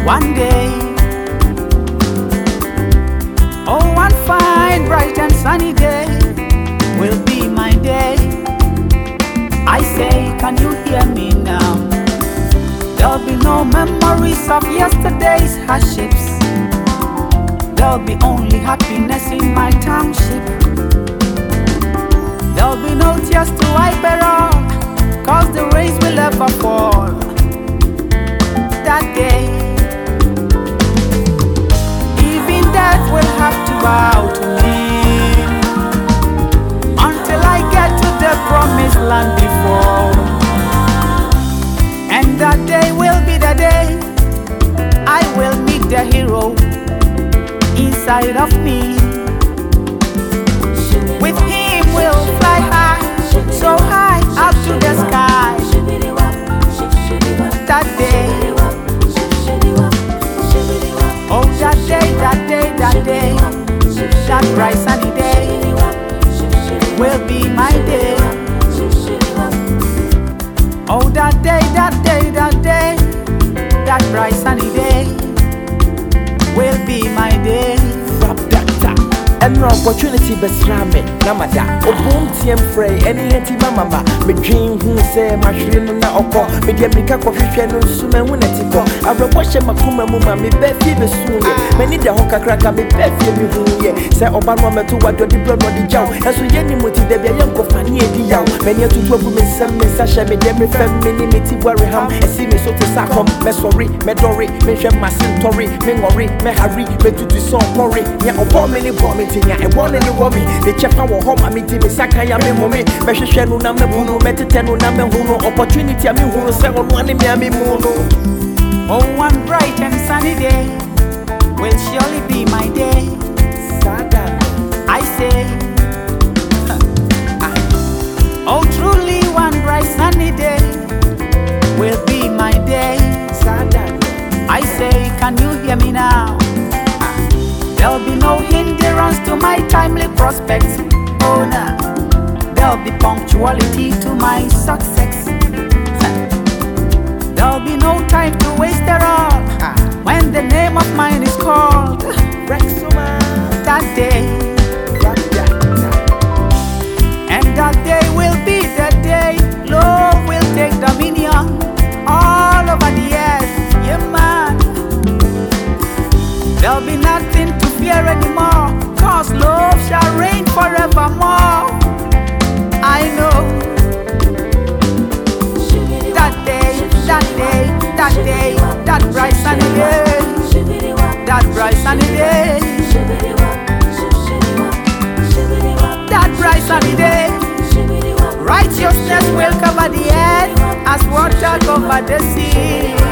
One day, oh, one fine, bright and sunny day will be my day. I say, can you hear me now? There'll be no memories of yesterday's hardships. There'll be only happiness in my township. There'll be no tears to wipe it off, 'cause the rains will never fall. That day, even death will have to bow to me, until I get to the promised land before. And that day will be the day I will meet the hero inside of me. With him we'll fly high, so high up to the sky. That day, oh that day, that day, that day, that bright sunny day will be my day. Oh that day, that day, that day, that bright sunny day will be my day. And no opportunity besrame namada obum tiem frey any henti mama me dream hu say my hwene na okọ me de mika kohwehwe no nsume hu natiko abroboshe makoma mu ma me be fie besuye mani de ho kakraka me be fie me hu ye say oba no meto wado di bro no di jaw enso ye ni moti de bia yenko fani edi yaw mani atutu abu me sem me sa hye me de me fam me ni meti bware ham esi me so to sakom me sorry me dori me hwe masin tori me ngori me hari me tutu so worry ya obo me ni bo me tinya e won ni wo me the chefa wo home me di me saka ya me momi me hwehwe no na me bunu me tete no na me hunu opportunity a me hunu se ono ani me ami mu no. Oh, one bright and sunny day will surely be my day. Sada I say, oh truly one bright sunny day will be my day. sada I say, can you hear me now? There'll be no hindrance to my timely prospects. Oh no, there'll be punctuality to my success. There'll be no time to waste at all when the name of mine is called. That day, and that day will be the day love will take dominion all over the earth. Yeah man, there'll be nothing to fear anymore, 'cause love shall reign forevermore. I know that day, that day, that day, that bright sunny day, that bright sunny day, that bright sunny day. Righteousness will cover the earth as water cover the sea.